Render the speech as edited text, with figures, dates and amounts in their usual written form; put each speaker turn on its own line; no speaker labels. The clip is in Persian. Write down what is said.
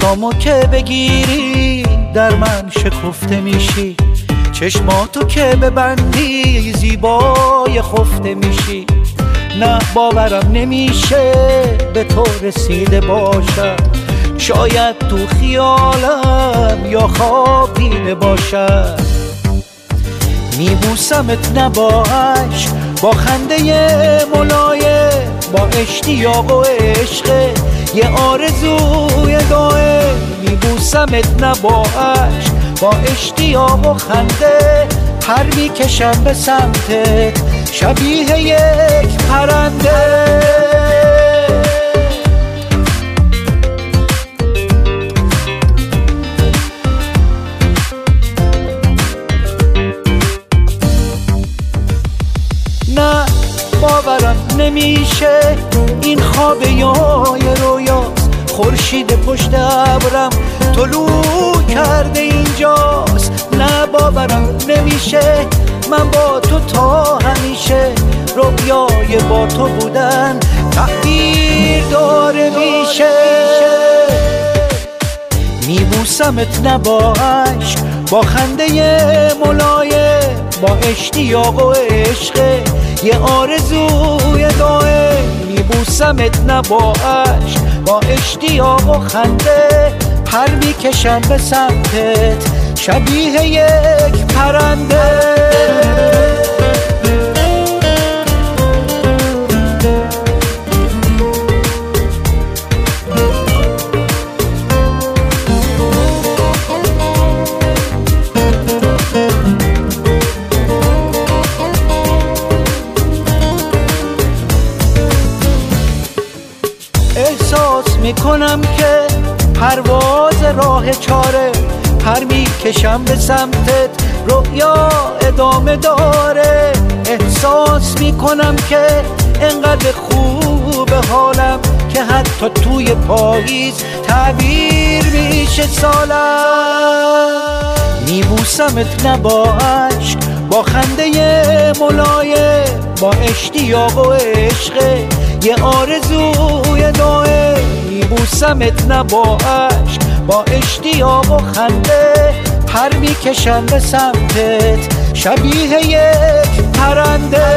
دستامو که بگیری در من شکفته میشی، چشماتو که ببندی زیبای خفته میشی. نه باورم نمیشه به تو رسیده باشم، شاید تو خیالم یا خواب دیده باشم. میبوسمت نه با عشق، با خنده ملایم، با اشتیاق و عشق یه آرزوی دائم. میبوسمت نه با عشق، با اشتیاق و خنده، پر میکشم به سمتت شبیه یک پرنده. نه باورم نمیشه این خواب یا یه رویاست، خورشید پشت ابرم طلوع کرده اینجاست. نه باورم نمیشه من با تو تا همیشه، رویای با تو بودن تعبیر داره میشه. میبوسمت نه با عشق، با خنده ملایم، با اشتیاق و عشق یه آرزوی دائم. میبوسمت نه با عشق، با اشتیاق و خنده، پر میکشم به سمتت شبیه یک پرنده. احساس میکنم که پرواز راه چاره، پر میکشم به سمتت رؤیا ادامه داره. احساس میکنم که انقدر خوب حالم که حتی توی پاییز تعبیر میشه سالم. میبوسمت نه با عشق، با خنده ملایم، با اشتیاق و عشق یه آرزوی دائم. میبوسمت نه با عشق، با اشتیاق و خنده، پر میکشم به سمتت شبیه یک پرنده.